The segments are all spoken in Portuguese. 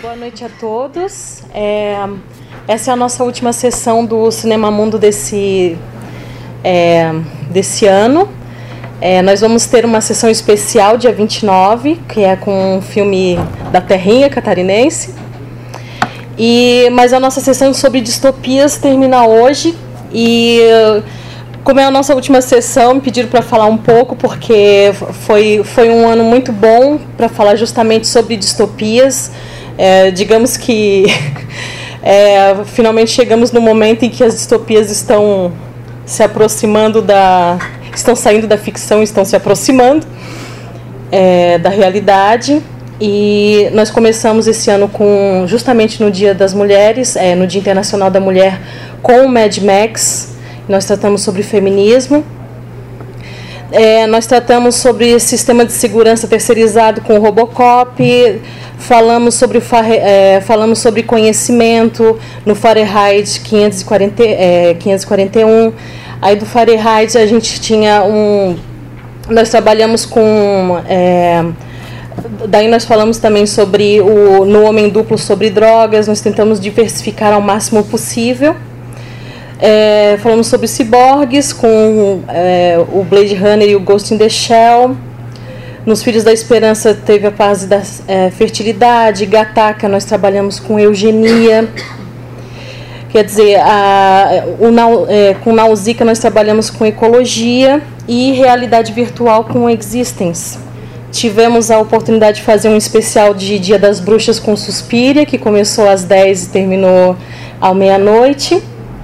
Boa noite a todos. Essa é a nossa última sessão do Cinema Mundo desse ano. Nós vamos ter uma sessão especial dia 29, que é com um filme da terrinha catarinense. Mas a nossa sessão sobre distopias termina hoje. E como é a nossa última sessão, me pediram para falar um pouco, porque foi um ano muito bom para falar justamente sobre distopias. Digamos que finalmente chegamos no momento em que as distopias estão se aproximando estão saindo da ficção, estão se aproximando da realidade. E nós começamos esse ano justamente no Dia das Mulheres, no Dia Internacional da Mulher, com o Mad Max. Nós tratamos sobre feminismo. Nós tratamos sobre sistema de segurança terceirizado com o Robocop. Falamos sobre conhecimento no Fahrenheit 541. Aí do Fahrenheit a gente tinha nós trabalhamos com... daí nós falamos também sobre no Homem Duplo sobre drogas. Nós tentamos diversificar ao máximo possível. Falamos sobre ciborgues com o Blade Runner e o Ghost in the Shell. Nos Filhos da Esperança teve a fase da fertilidade. Gataca nós trabalhamos com eugenia. Quer dizer, com Nausicaa nós trabalhamos com ecologia e realidade virtual com Existence. Tivemos a oportunidade de fazer um especial de Dia das Bruxas com Suspiria, que começou às 10 e terminou à meia-noite.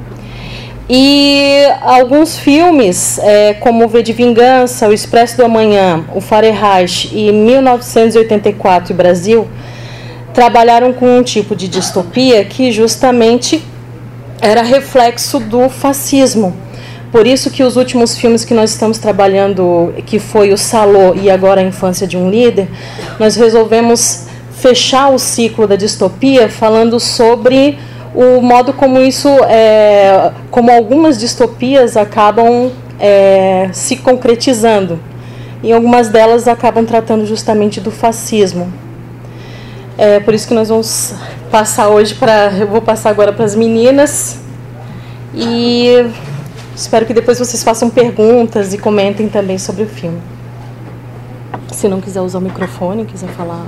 E alguns filmes, como o V de Vingança, O Expresso do Amanhã, O Fahrenheit e 1984 e Brasil, trabalharam com um tipo de distopia que justamente era reflexo do fascismo. Por isso que os últimos filmes que nós estamos trabalhando, que foi o Salô e agora a Infância de um Líder, nós resolvemos fechar o ciclo da distopia falando sobre o modo como como algumas distopias acabam se concretizando. E algumas delas acabam tratando justamente do fascismo. Por isso que nós vamos passar hoje eu vou passar agora para as meninas. E espero que depois vocês façam perguntas e comentem também sobre o filme. Se não quiser usar o microfone, quiser falar...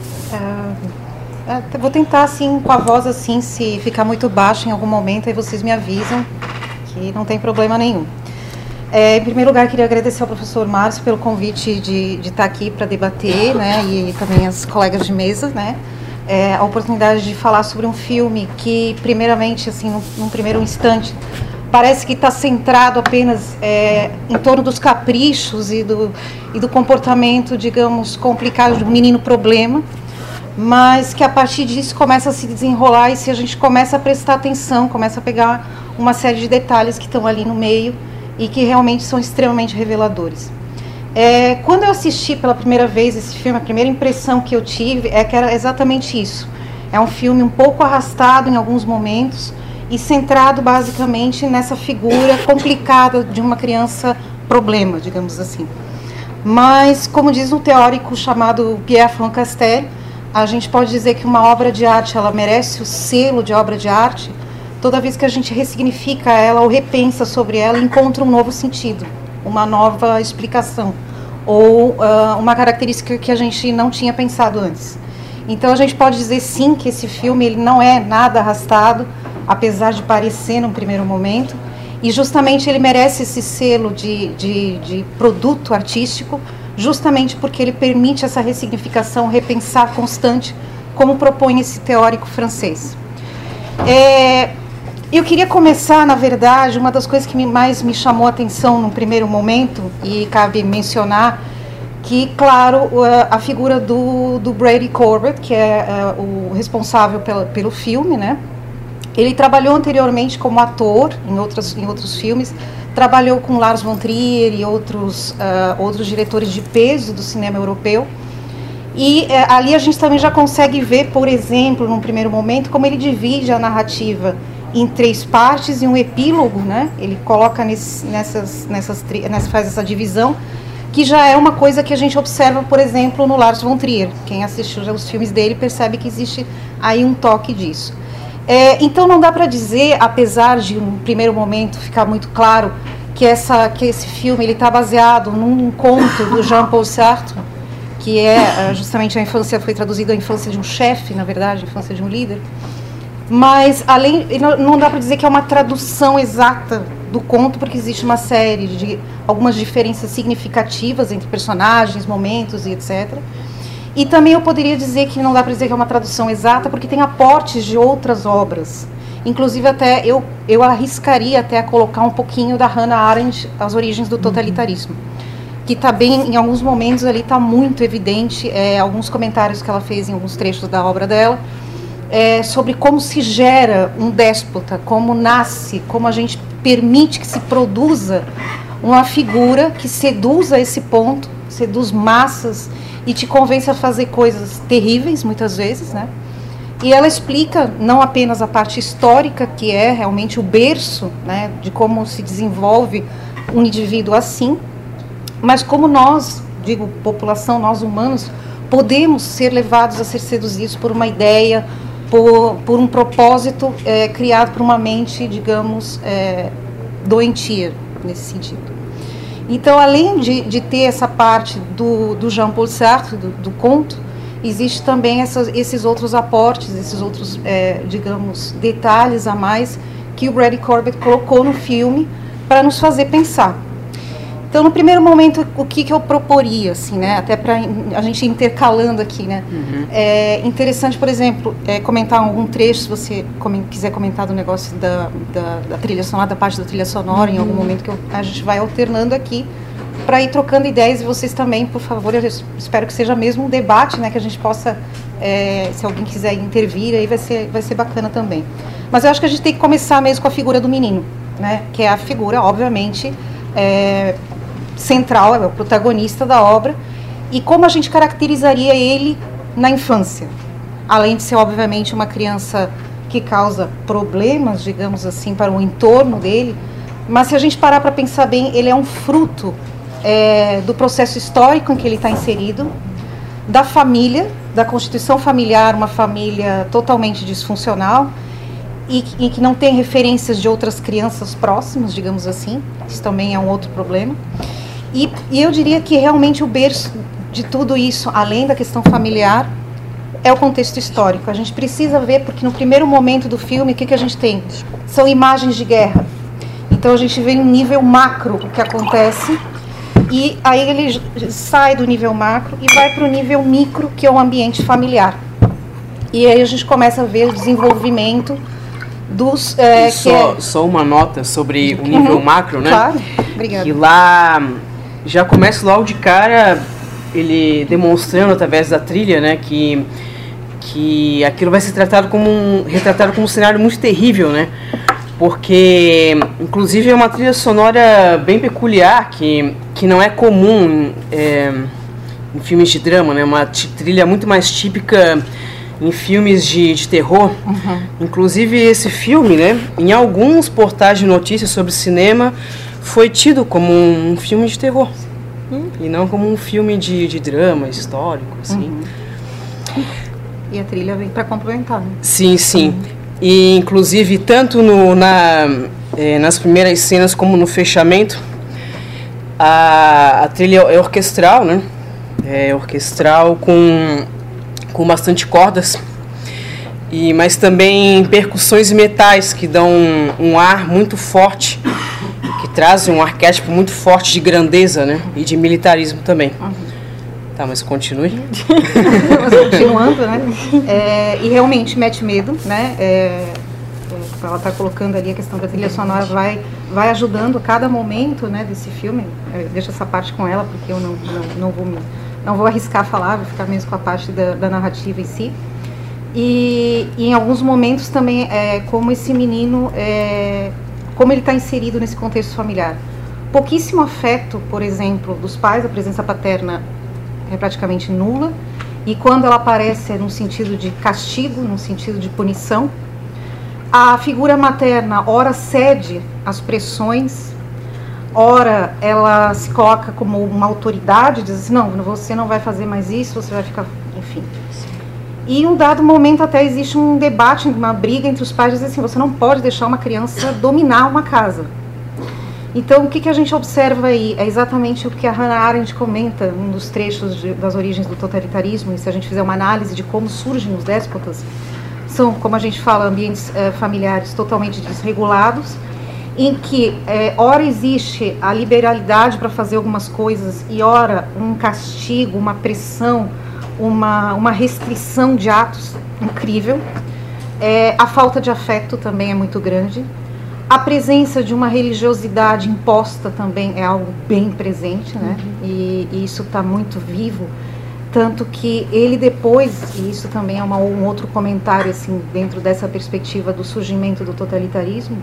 Vou tentar, assim, com a voz, assim, se ficar muito baixo em algum momento, aí vocês me avisam, que não tem problema nenhum. Em primeiro lugar, queria agradecer ao professor Márcio pelo convite de estar aqui para debater, né, e também as colegas de mesa, né, a oportunidade de falar sobre um filme que, primeiramente, assim, num primeiro instante, parece que está centrado apenas em torno dos caprichos e do comportamento, digamos, complicado do menino problema, mas que a partir disso começa a se desenrolar, e se a gente começa a prestar atenção, começa a pegar uma série de detalhes que estão ali no meio e que realmente são extremamente reveladores. Quando eu assisti pela primeira vez esse filme, a primeira impressão que eu tive que era exatamente isso. É um filme um pouco arrastado em alguns momentos e centrado basicamente nessa figura complicada de uma criança problema, digamos assim. Mas, como diz um teórico chamado Pierre Francastel, a gente pode dizer que uma obra de arte, ela merece o selo de obra de arte toda vez que a gente ressignifica ela ou repensa sobre ela e encontra um novo sentido, uma nova explicação, ou uma característica que a gente não tinha pensado antes. Então a gente pode dizer sim que esse filme ele não é nada arrastado, apesar de parecer num primeiro momento, e justamente ele merece esse selo de produto artístico, justamente porque ele permite essa ressignificação, repensar constante, como propõe esse teórico francês. Eu queria começar, na verdade, uma das coisas que mais me chamou a atenção no primeiro momento, e cabe mencionar que, claro, a figura do Brady Corbet, que é o responsável pelo filme, né? Ele trabalhou anteriormente como ator em outros filmes, trabalhou com Lars von Trier e outros diretores de peso do cinema europeu. E ali a gente também já consegue ver, por exemplo, num primeiro momento, como ele divide a narrativa em 3 partes e um epílogo, né? Ele coloca faz essa divisão, que já é uma coisa que a gente observa, por exemplo, no Lars von Trier. Quem assistiu já os filmes dele percebe que existe aí um toque disso. Então não dá para dizer, apesar de um primeiro momento ficar muito claro que esse filme ele está baseado num conto do Jean-Paul Sartre, que é justamente a infância, foi traduzido a infância de um chefe, na verdade, a infância de um líder. Mas não dá para dizer que é uma tradução exata do conto, porque existe uma série de algumas diferenças significativas entre personagens, momentos e etc. E também eu poderia dizer que não dá para dizer que é uma tradução exata, porque tem aportes de outras obras. Inclusive até eu arriscaria até a colocar um pouquinho da Hannah Arendt, As Origens do Totalitarismo, que está bem, em alguns momentos ali está muito evidente, alguns comentários que ela fez em alguns trechos da obra dela, sobre como se gera um déspota, como nasce, como a gente permite que se produza uma figura que seduza esse ponto, seduz massas e te convence a fazer coisas terríveis, muitas vezes, né? E ela explica não apenas a parte histórica, que é realmente o berço, né, de como se desenvolve um indivíduo assim, mas como nós, digo, população, nós humanos, podemos ser levados a ser seduzidos por uma ideia, por um propósito criado por uma mente, digamos, doentia, nesse sentido. Então, além de ter essa parte do Jean-Paul Sartre, do conto, existe também esses outros aportes, esses outros, digamos, detalhes a mais que o Bradley Corbett colocou no filme para nos fazer pensar. Então, no primeiro momento, o que eu proporia, assim, né, até para a gente ir intercalando aqui, né, é interessante, por exemplo, comentar algum trecho, se você quiser comentar do negócio da trilha sonora, da parte da trilha sonora, em algum momento que a gente vai alternando aqui, para ir trocando ideias, e vocês também, por favor, eu espero que seja mesmo um debate, né, que a gente possa, se alguém quiser intervir, aí vai ser bacana também. Mas eu acho que a gente tem que começar mesmo com a figura do menino, né, que é a figura, obviamente, central, é o protagonista da obra, e como a gente caracterizaria ele na infância, além de ser, obviamente, uma criança que causa problemas, digamos assim, para o entorno dele, mas se a gente parar para pensar bem, ele é um fruto do processo histórico em que ele está inserido, da família, da constituição familiar, uma família totalmente disfuncional, e que não tem referências de outras crianças próximas, digamos assim. Isso também é um outro problema. E eu diria que realmente o berço de tudo isso, além da questão familiar, é o contexto histórico. A gente precisa ver, porque no primeiro momento do filme, o que a gente tem? São imagens de guerra. Então a gente vê em nível macro o que acontece, e aí ele sai do nível macro e vai para o nível micro, que é o ambiente familiar. E aí a gente começa a ver o desenvolvimento dos... Só uma nota sobre o nível macro, né? Claro, obrigada. Que lá já começa logo de cara ele demonstrando através da trilha, né, que aquilo vai ser retratado como um cenário muito terrível, né? Porque inclusive é uma trilha sonora bem peculiar que não é comum em filmes de drama, né? Uma trilha muito mais típica em filmes de terror. Inclusive esse filme, né, em alguns portais de notícias sobre cinema, foi tido como um filme de terror e não como um filme de drama histórico, assim. E a trilha vem para complementar, né? Sim, sim. E inclusive tanto nas primeiras cenas como no fechamento, a trilha é orquestral, né? É orquestral com bastante cordas, mas também percussões e metais que dão um ar muito forte, que trazem um arquétipo muito forte de grandeza, né? E de militarismo também. Tá, mas continue. Mas continuando, né? E realmente mete medo, né? Ela está colocando ali a questão da trilha sonora, vai ajudando a cada momento, né, desse filme. Deixa essa parte com ela, porque eu não vou arriscar falar, vou ficar mesmo com a parte da narrativa em si. E em alguns momentos também, como esse menino, como ele está inserido nesse contexto familiar. Pouquíssimo afeto, por exemplo, dos pais, a presença paterna é praticamente nula, e quando ela aparece é num sentido de castigo, num sentido de punição. A figura materna ora cede às pressões, ora ela se coloca como uma autoridade, diz assim, não, você não vai fazer mais isso, você vai ficar, enfim. E em um dado momento até existe um debate, uma briga entre os pais, diz assim, você não pode deixar uma criança dominar uma casa. Então, o que a gente observa aí é exatamente o que a Hannah Arendt comenta num dos trechos das origens do totalitarismo, e se a gente fizer uma análise de como surgem os déspotas, são, como a gente fala, ambientes familiares totalmente desregulados, em que, ora existe a liberalidade para fazer algumas coisas, e ora um castigo, uma pressão, uma restrição de atos incrível. A falta de afeto também é muito grande. A presença de uma religiosidade imposta também é algo bem presente, né? E isso está muito vivo, tanto que ele depois, e isso também é um outro comentário assim, dentro dessa perspectiva do surgimento do totalitarismo,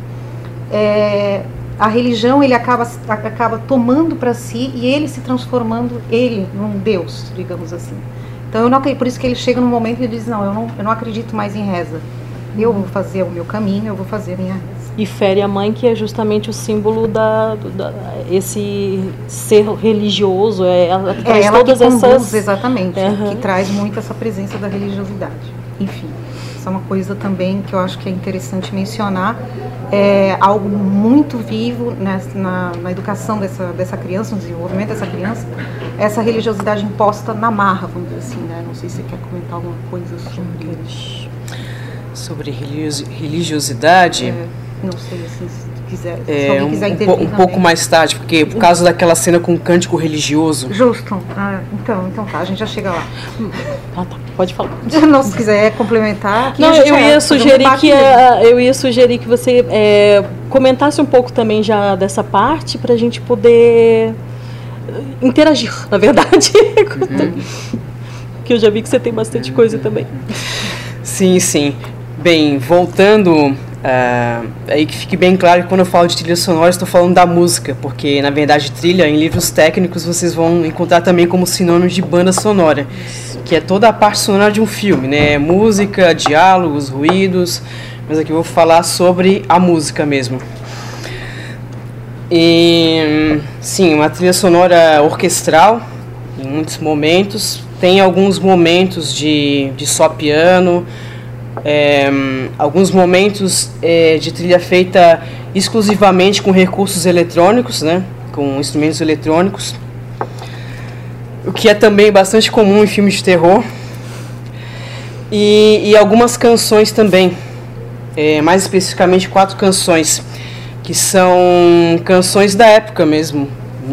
a religião ele acaba tomando para si e ele se transformando num Deus, digamos assim. Então eu não acredito, por isso que ele chega num momento e diz, não, eu não acredito mais em reza. Eu vou fazer o meu caminho, eu vou fazer a minha reza. E fere a mãe, que é justamente o símbolo esse ser religioso, ela que traz ela todas que conduz, essas... exatamente, que traz muito essa presença da religiosidade. Enfim, isso é uma coisa também que eu acho que é interessante mencionar, algo muito vivo na educação dessa criança, no desenvolvimento dessa criança, essa religiosidade imposta na marra, vamos dizer assim, né? Não sei se você quer comentar alguma coisa sobre isso. Sobre religiosidade... Não sei, assim, se quiser, se alguém quiser intervir um pouco mais tarde, porque por causa daquela cena com um cântico religioso. Justo. Então tá, a gente já chega lá. Tá, pode falar. Não, se quiser complementar. Aqui não, eu ia sugerir que você comentasse um pouco também já dessa parte, para a gente poder interagir, na verdade. Que eu já vi que você tem bastante coisa também. Sim. Bem, voltando... aí que fique bem claro que quando eu falo de trilha sonora estou falando da música, porque na verdade trilha em livros técnicos vocês vão encontrar também como sinônimo de banda sonora, que é toda a parte sonora de um filme, né? Música, diálogos, ruídos, mas aqui eu vou falar sobre a música mesmo. E sim, uma trilha sonora orquestral em muitos momentos, tem alguns momentos de só piano, alguns momentos de trilha feita exclusivamente com recursos eletrônicos, né, com instrumentos eletrônicos, o que é também bastante comum em filmes de terror, e algumas canções também, mais especificamente 4 canções, que são canções da época mesmo,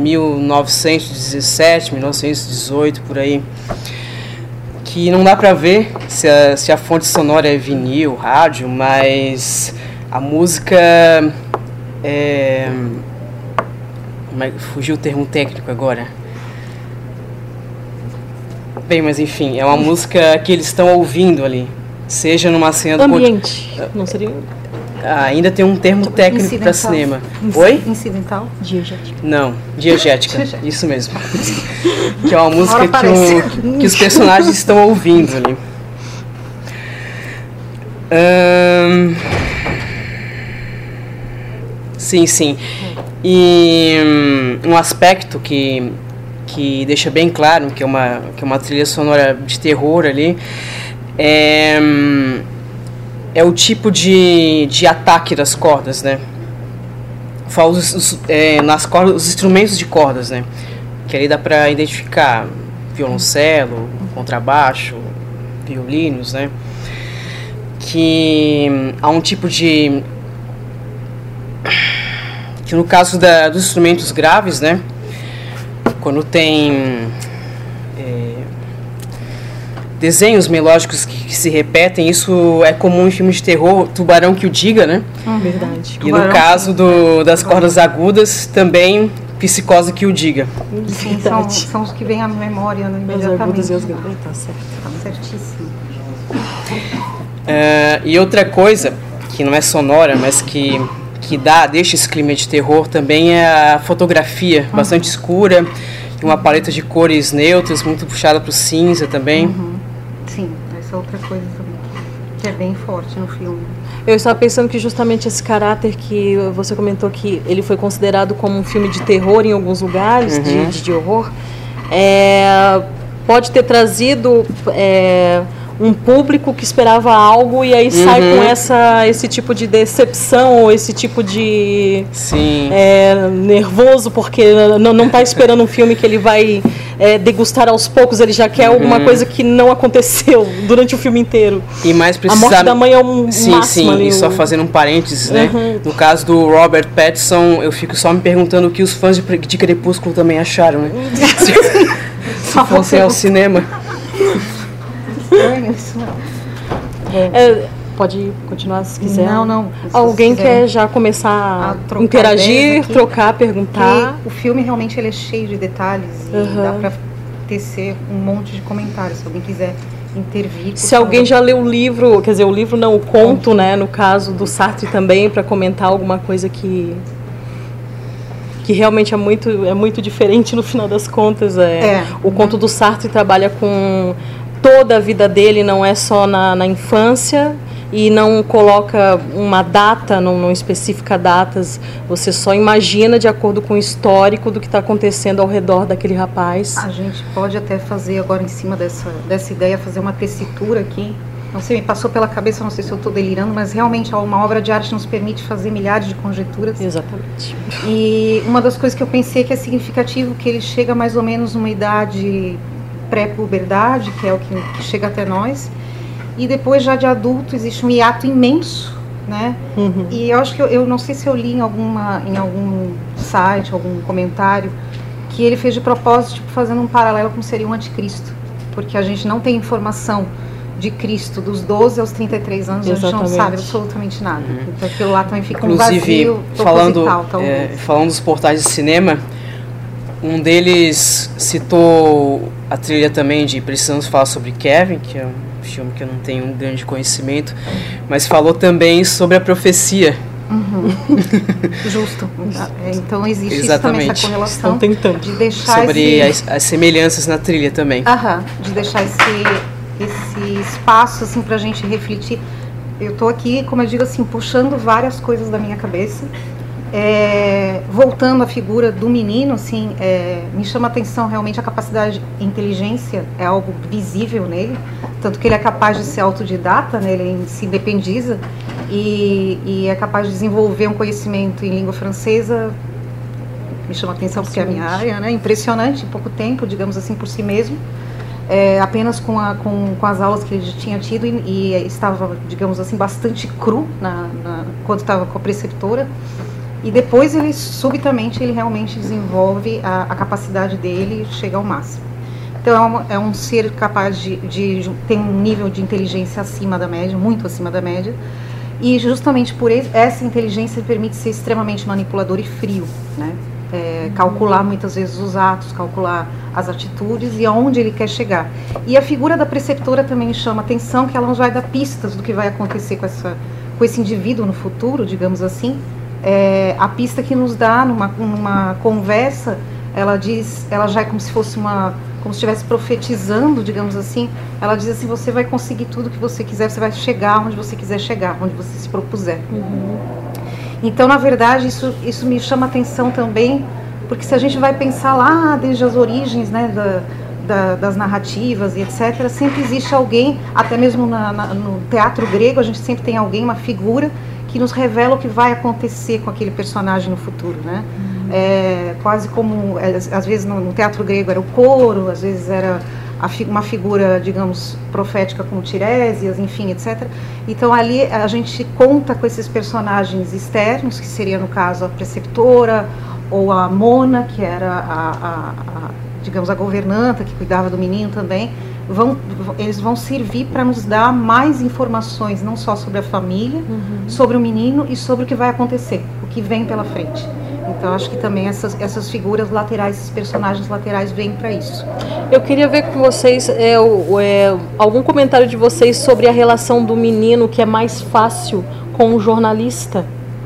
1917, 1918, por aí, que não dá pra ver se a fonte sonora é vinil, rádio, mas a música fugiu o termo técnico agora. Bem, mas enfim, é uma música que eles estão ouvindo ali, seja numa cena ambiente, não seria... ainda tem um termo técnico para cinema. Oi? Incidental? Diegética. Não, diegética, isso mesmo. Que é uma música que os personagens estão ouvindo ali. Sim. E um aspecto que deixa bem claro que é uma trilha sonora de terror ali é o tipo de ataque das cordas, né? Falo nas cordas, os instrumentos de cordas, né? Que ali dá para identificar violoncelo, contrabaixo, violinos, né? Que há um tipo de... que no caso dos instrumentos graves, né? Quando tem... desenhos melódicos que se repetem, isso é comum em filmes de terror, Tubarão que o diga, né? Verdade. E no caso das cordas agudas, também Psicose que o diga. Sim, são os que vêm à memória, né, imediatamente. As agudas e as graves, tá certo. Tá certíssimo. E outra coisa, que não é sonora, mas que deixa esse clima de terror também, é a fotografia, bastante escura, uma paleta de cores neutras, muito puxada para o cinza também. Sim, essa é outra coisa também. Que é bem forte no filme. Eu estava pensando que justamente esse caráter que você comentou, que ele foi considerado como um filme de terror em alguns lugares, de horror, pode ter trazido um público que esperava algo e aí sai com esse tipo de decepção, ou esse tipo de nervoso, porque não está esperando um filme que ele vai degustar aos poucos, ele já quer alguma coisa que não aconteceu durante o filme inteiro. E mais precisamente, a morte da mãe é um máximo ali. E só fazendo um parênteses, né? No caso do Robert Pattinson, eu fico só me perguntando o que os fãs de Crepúsculo também acharam, né? Se fossem ao cinema. Pode continuar se quiser. Não. Alguém quer já começar a interagir, trocar, perguntar? O filme realmente ele é cheio de detalhes e dá para tecer um monte de comentários, se alguém quiser intervir. Se alguém já leu o livro, quer dizer, o livro não, o conto, né, no caso do Sartre também, para comentar alguma coisa que realmente é muito diferente no final das contas. O conto do Sartre trabalha com toda a vida dele, não é só na infância, e não coloca uma data, não especifica datas, você só imagina de acordo com o histórico do que está acontecendo ao redor daquele rapaz. A gente pode até fazer agora, em cima dessa ideia, fazer uma tessitura aqui. Não sei, me passou pela cabeça, não sei se eu estou delirando, mas realmente uma obra de arte nos permite fazer milhares de conjecturas. Exatamente. E uma das coisas que eu pensei que é significativo, que ele chega mais ou menos numa idade pré-puberdade, que é o que chega até nós, e depois já de adulto existe um hiato imenso, né? E eu acho que eu não sei se eu li em algum site, algum comentário, que ele fez de propósito, tipo, fazendo um paralelo com seria um anticristo, porque a gente não tem informação de Cristo dos 12 aos 33 anos. Exatamente. A gente não sabe absolutamente nada. Então aquilo lá também fica um vazio proposital. Falando dos portais de cinema, um deles citou a trilha também de Precisamos Falar sobre Kevin, que é um filme que eu não tenho um grande conhecimento, mas falou também sobre a profecia. Justo. Então existe isso também, essa correlação de deixar sobre as semelhanças na trilha também. De deixar esse espaço assim para a gente refletir. Eu estou aqui, como eu digo assim, puxando várias coisas da minha cabeça. Voltando à figura do menino, assim, me chama a atenção realmente a capacidade de inteligência, é algo visível nele, tanto que ele é capaz de ser autodidata, né, ele se independiza e é capaz de desenvolver um conhecimento em língua francesa, me chama a atenção porque é a minha área, né, impressionante, em pouco tempo, digamos assim, por si mesmo, apenas com as aulas que ele já tinha tido e estava, digamos assim, bastante cru quando estava com a preceptora. E depois subitamente ele realmente desenvolve a capacidade dele e chega ao máximo. Então é um ser capaz de ter um nível de inteligência acima da média, muito acima da média, e justamente por essa inteligência permite ser extremamente manipulador e frio, né? Calcular muitas vezes os atos, calcular as atitudes e aonde ele quer chegar. E a figura da preceptora também me chama a atenção, que ela nos vai dar pistas do que vai acontecer com esse indivíduo no futuro, digamos assim. A pista que nos dá numa conversa, ela já é como se fosse como se estivesse profetizando, digamos assim. Ela diz assim: você vai conseguir tudo o que você quiser, você vai chegar onde você quiser chegar, onde você se propuser. Então, na verdade, isso me chama atenção também, porque se a gente vai pensar lá desde as origens, né, das narrativas e etc., sempre existe alguém, até mesmo no teatro grego, a gente sempre tem alguém, uma figura que nos revela o que vai acontecer com aquele personagem no futuro, né? Quase como, às vezes no teatro grego era o coro, às vezes era uma figura, digamos, profética como Tiresias, enfim, etc. Então ali a gente conta com esses personagens externos, que seria no caso a preceptora, ou a Mona, que era digamos, a governanta, que cuidava do menino também. Eles vão servir para nos dar mais informações, não só sobre a família, sobre o menino e sobre o que vai acontecer, o que vem pela frente. Então, acho que também essas figuras laterais, esses personagens laterais vêm para isso. Eu queria ver com vocês algum comentário de vocês sobre a relação do menino, que é mais fácil, com o jornalista.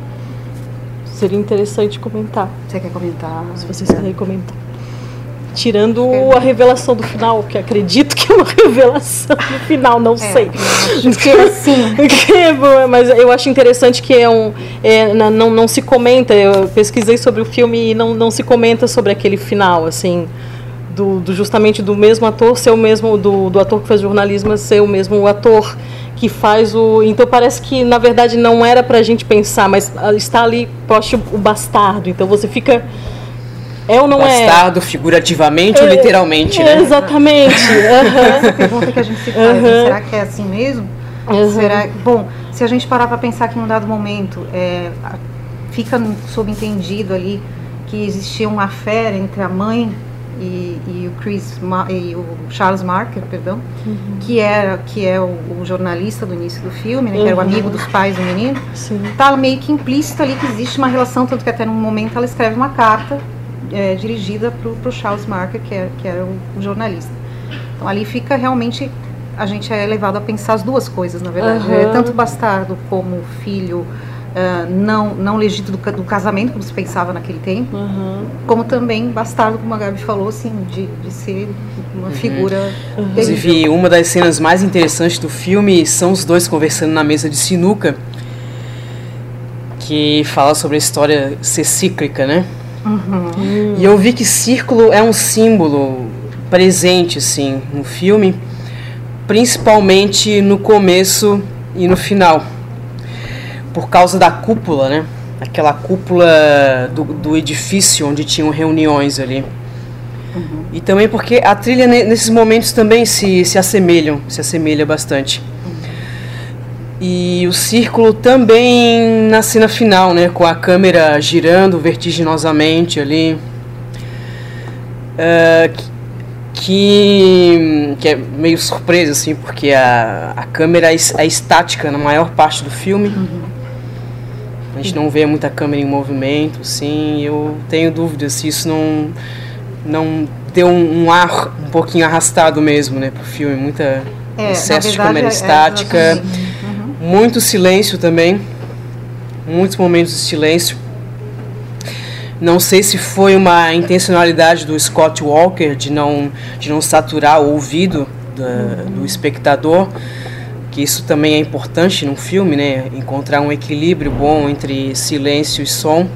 Seria interessante comentar. Você quer comentar? Se vocês querem comentar. Tirando a revelação do final, que acredito acredito que é uma revelação no final, não sei. Que assim. Mas eu acho interessante que não se comenta, eu pesquisei sobre o filme e não se comenta sobre aquele final, assim, justamente do mesmo ator ser o mesmo, do ator que faz jornalismo ser o mesmo ator que faz o... Então parece que, na verdade, não era pra gente pensar, mas está ali, poxa, o bastardo. Então você fica... É ou não bastardo, figurativamente ou literalmente, né? Exatamente. Essa pergunta que a gente se faz, será que é assim mesmo? Bom, se a gente parar para pensar que em um dado momento fica subentendido ali que existia uma affair entre a mãe e o Charles Marker, perdão, que é o jornalista do início do filme, né, que era o amigo dos pais do menino, está meio que implícito ali que existe uma relação, tanto que até num momento ela escreve uma carta dirigida para o Charles Marker, que era o jornalista. Então ali fica realmente, a gente é levado a pensar as duas coisas, na verdade, tanto o bastardo como o filho não legítimo do casamento, como se pensava naquele tempo, como também bastardo, como a Gabi falou, assim, de ser uma figura... Inclusive, uma das cenas mais interessantes do filme são os dois conversando na mesa de sinuca, que fala sobre a história ser cíclica, né? E eu vi que círculo é um símbolo presente, assim, no filme, principalmente no começo e no final, por causa da cúpula, né? Aquela cúpula do edifício onde tinham reuniões ali. E também porque a trilha nesses momentos também se assemelha bastante. E o círculo também na cena final, né? Com a câmera girando vertiginosamente ali. Que é meio surpresa, assim, porque a câmera é estática na maior parte do filme. A gente não vê muita câmera em movimento, assim. Eu tenho dúvidas se isso não deu um ar um pouquinho arrastado mesmo, né, pro filme. Muita excesso de câmera estática, muito silêncio também, muitos momentos de silêncio. Não sei se foi uma intencionalidade do Scott Walker de não saturar o ouvido do espectador, que isso também é importante num filme, né? Encontrar um equilíbrio bom entre silêncio e som,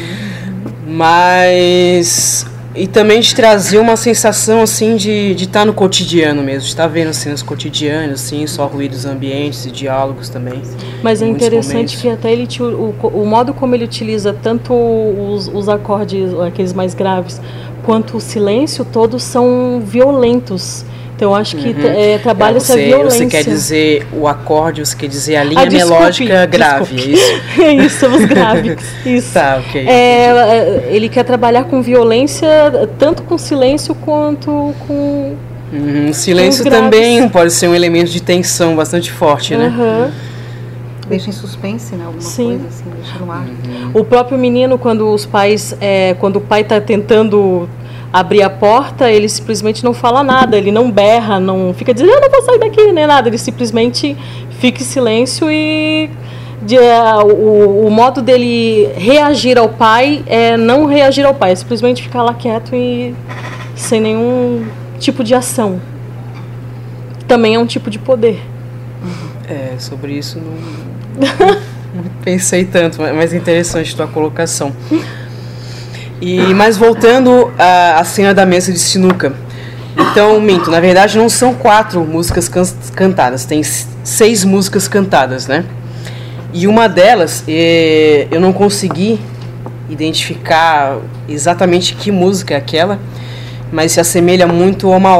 mas e também de trazer uma sensação assim de estar no cotidiano mesmo, de estar vendo cenas cotidianas, assim, só ruídos ambientes e diálogos também. Mas é interessante que até ele o modo como ele utiliza tanto os acordes, aqueles mais graves, quanto o silêncio, todos são violentos. Então, eu acho que trabalha essa violência. Você quer dizer o acorde, você quer dizer a linha melódica grave, é isso? É isso, são os graves. Isso. Tá, ok. Ele quer trabalhar com violência, tanto com silêncio quanto com... silêncio também pode ser um elemento de tensão bastante forte, né? Deixa em suspense, né? Alguma coisa assim, deixa no ar. O próprio menino, quando o pai está tentando abrir a porta, ele simplesmente não fala nada, ele não berra, não fica dizendo, eu não vou sair daqui, nem nada, ele simplesmente fica em silêncio e o modo dele reagir ao pai é não reagir ao pai, é simplesmente ficar lá quieto e sem nenhum tipo de ação. Também é um tipo de poder. Sobre isso não pensei tanto, mas é interessante a tua colocação. Mas voltando à cena da mesa de sinuca. Então, minto, na verdade não são 4 músicas cantadas, tem 6 músicas cantadas, né? E uma delas, eu não consegui identificar exatamente que música é aquela, mas se assemelha muito a uma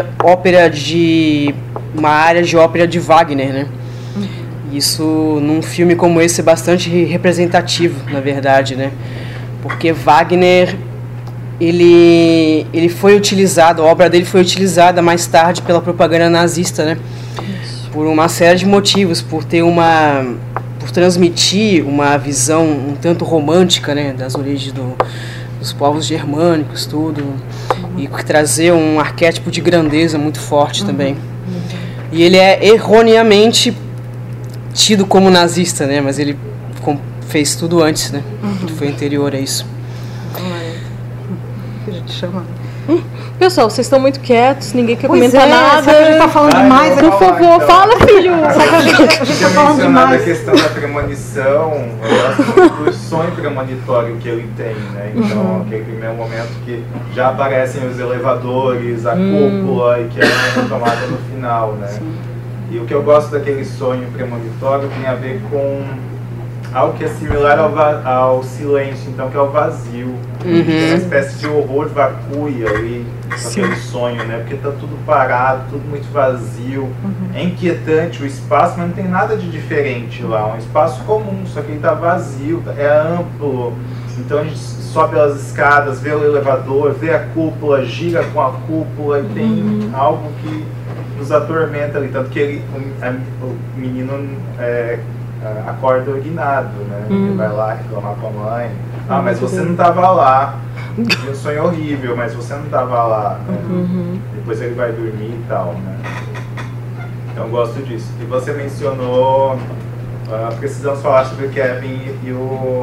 uma área de ópera de Wagner, né? Isso, num filme como esse, é bastante representativo, na verdade, né? Porque Wagner, ele foi utilizado, a obra dele foi utilizada mais tarde pela propaganda nazista, né? Por uma série de motivos, por transmitir uma visão um tanto romântica, né, das origens dos povos germânicos, tudo, e trazer um arquétipo de grandeza muito forte também. E ele é erroneamente tido como nazista, né? Mas ele fez tudo antes, né? Foi anterior a isso. A gente chama Pessoal, vocês estão muito quietos, ninguém quer Pois comentar nada. Sabe que a gente tá falando demais, Por favor, fala, filho. Sabe que a gente tá falando demais. A questão da premonição, eu gosto do sonho premonitório que ele tem, né? Então, aquele primeiro momento que já aparecem os elevadores, a cúpula e que é retomada no final, né? Sim. E o que eu gosto daquele sonho premonitório tem a ver com algo que é similar ao silêncio, então, que é o vazio. É uma espécie de horror vacui ali, aquele sonho, né? Porque tá tudo parado, tudo muito vazio. É inquietante o espaço, mas não tem nada de diferente lá. É um espaço comum, só que ele tá vazio, é amplo. Então a gente sobe as escadas, vê o elevador, vê a cúpula, gira com a cúpula e tem algo que nos atormenta ali. Tanto que o menino acorda urinado, né? Ele vai lá reclamar com a mãe. Ah, mas você não estava lá. Tinha um sonho horrível, mas você não estava lá. Né? Depois ele vai dormir e tal, né? Então eu gosto disso. E você mencionou, precisamos falar sobre o Kevin e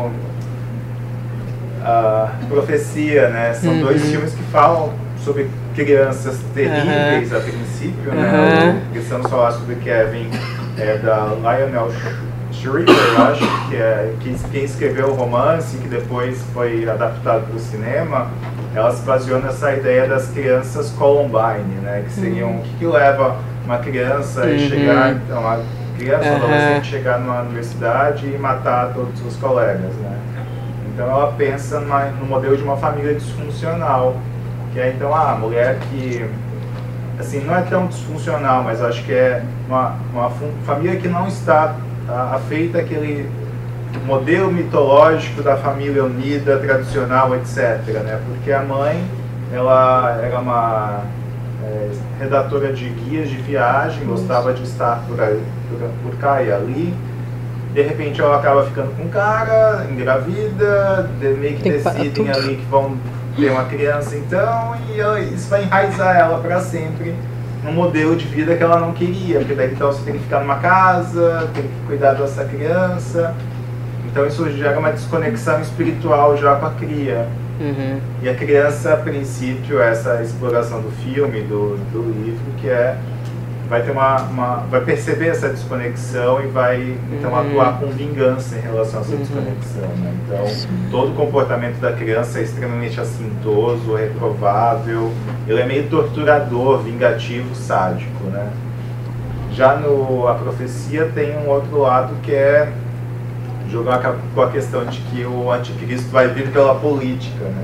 a Profecia, né? São dois filmes que falam sobre crianças terríveis a princípio, né? Precisamos falar sobre o Kevin, da Lionel Shriver, eu acho, quem escreveu o romance, que depois foi adaptado para o cinema. Ela se baseou nessa ideia das crianças Columbine, né? Que seriam o que leva uma criança a chegar, então, uma criança ou adolescente chegar numa universidade e matar todos os colegas, né? Então ela pensa no modelo de uma família disfuncional, que é então a mulher que, assim, não é tão disfuncional, mas acho que é uma família que não está afeita àquele modelo mitológico da família unida, tradicional, etc., né? Porque a mãe, ela era uma redatora de guias de viagem, gostava de estar por cá e ali. De repente ela acaba ficando com um cara, engravida, meio que decidem ali que vão ter uma criança então, e isso vai enraizar ela para sempre num modelo de vida que ela não queria, porque daí então você tem que ficar numa casa, tem que cuidar dessa criança, então isso gera uma desconexão espiritual já com a cria. E a criança, a princípio, essa exploração do filme, do livro, que vai ter vai perceber essa desconexão e vai então atuar com vingança em relação a essa desconexão, né? Então todo o comportamento da criança é extremamente assintoso, reprovável, ele é meio torturador, vingativo, sádico, né? Já A Profecia tem um outro lado que é jogar com a questão de que o anticristo vai vir pela política, né?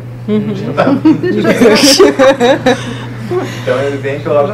Então ele vem pela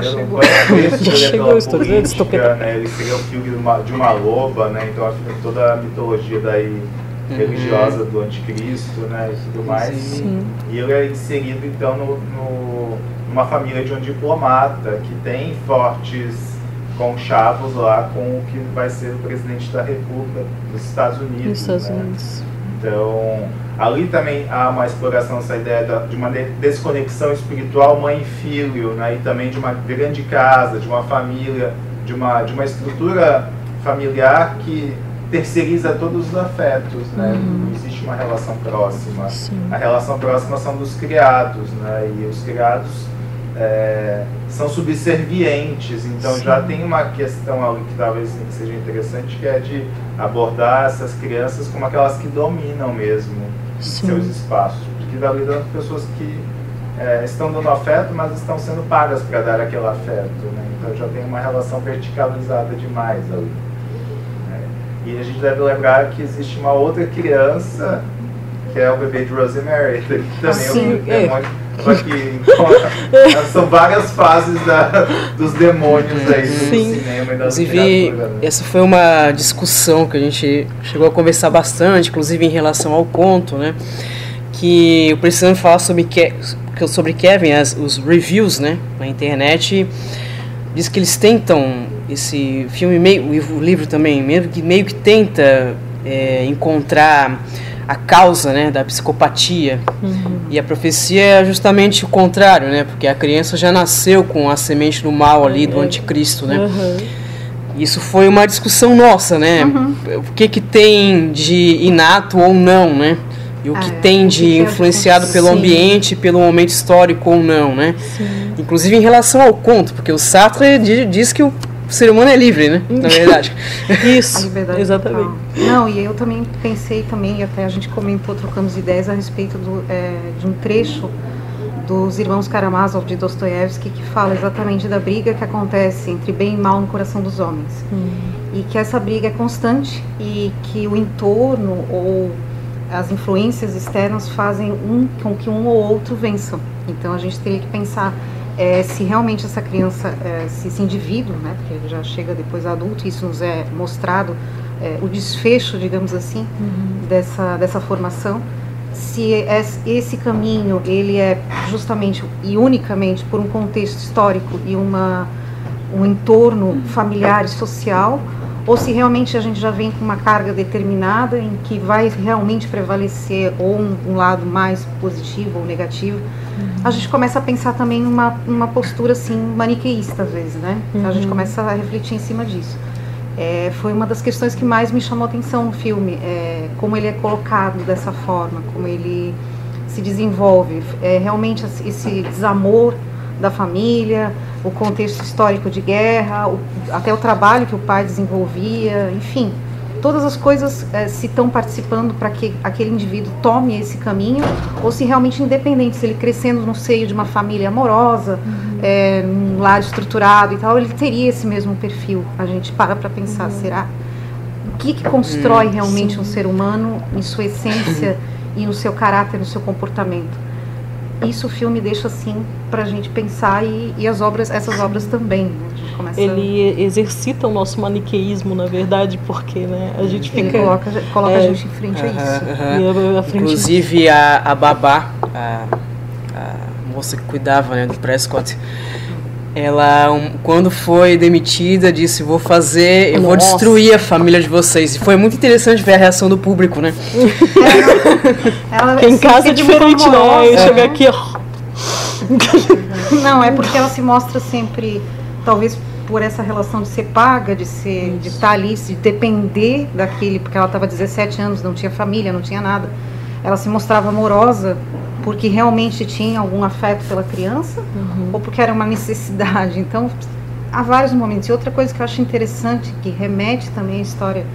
política, né? Ele seria o filho de uma loba, né? Então toda a mitologia daí religiosa do anticristo, né? E tudo mais. E ele é inserido então numa família de um diplomata que tem fortes conchavos lá com o que vai ser o presidente da República dos Estados Unidos. Então, ali também há uma exploração dessa ideia de uma desconexão espiritual mãe e filho, né? E também de uma grande casa, de uma família, de uma estrutura familiar que terceiriza todos os afetos, né? Não existe uma relação próxima. A relação próxima são dos criados, né? E os criados são subservientes, então já tem uma questão ali que talvez seja interessante, que é de abordar essas crianças como aquelas que dominam mesmo seus espaços, porque dali dando pessoas que estão dando afeto, mas estão sendo pagas para dar aquele afeto, né? Então já tem uma relação verticalizada demais ali, né? E a gente deve lembrar que existe uma outra criança, que é o bebê de Rosemary, que também é um demônio. São várias fases dos demônios aí do cinema e da literatura, né? Essa foi uma discussão que a gente chegou a conversar bastante, inclusive em relação ao conto, né? Que eu precisando falar sobre Kevin, os reviews, né, na internet, diz que eles tentam, esse filme, o livro também, meio que tenta encontrar a causa, né, da psicopatia. E a profecia é justamente o contrário, né, porque a criança já nasceu com a semente do mal ali, do anticristo, né. Isso foi uma discussão nossa, né, o que tem de inato ou não, né, e o que tem de influenciado pelo ambiente, pelo momento histórico ou não, né? Sim. Inclusive em relação ao conto, porque o Sartre diz que o ser humano é livre, né? Na verdade. Isso, exatamente. Não, e eu também pensei também, e até a gente comentou, trocamos ideias a respeito de um trecho dos Irmãos Karamazov de Dostoiévski, que fala exatamente da briga que acontece entre bem e mal no coração dos homens. E que essa briga é constante e que o entorno ou as influências externas fazem com que um ou outro vençam. Então a gente teria que pensar se realmente essa criança, se esse indivíduo, né, porque ele já chega depois adulto, isso nos é mostrado, o desfecho, digamos assim, dessa formação, se esse caminho ele é justamente e unicamente por um contexto histórico e um entorno familiar e social, ou se realmente a gente já vem com uma carga determinada em que vai realmente prevalecer ou um lado mais positivo ou negativo. A gente começa a pensar também numa postura assim maniqueísta às vezes, né? A gente começa a refletir em cima disso. Foi uma das questões que mais me chamou a atenção no filme, como ele é colocado dessa forma, como ele se desenvolve, realmente esse desamor da família, o contexto histórico de guerra, até o trabalho que o pai desenvolvia, enfim, todas as coisas se estão participando para que aquele indivíduo tome esse caminho, ou se realmente independente, se ele crescendo no seio de uma família amorosa, num lar estruturado e tal, ele teria esse mesmo perfil. A gente para pensar, será? O que constrói realmente um ser humano em sua essência e no seu caráter, no seu comportamento? Isso o filme deixa assim pra gente pensar e essas obras também, né? A gente começa ele exercita o nosso maniqueísmo, na verdade, porque, né, a gente fica... Ele coloca a gente em frente a isso. Inclusive a babá, a moça que cuidava, né, do Prescott, ela, quando foi demitida, disse, vou destruir a família de vocês. E foi muito interessante ver a reação do público, né? Porque em casa é diferente, né? Chega aqui, ó. Não, é porque ela se mostra sempre, talvez por essa relação de ser paga, de estar ali, de depender daquele, porque ela estava 17 anos, não tinha família, não tinha nada. Ela se mostrava amorosa porque realmente tinha algum afeto pela criança, ou porque era uma necessidade. Então, há vários momentos. E outra coisa que eu acho interessante, que remete também à história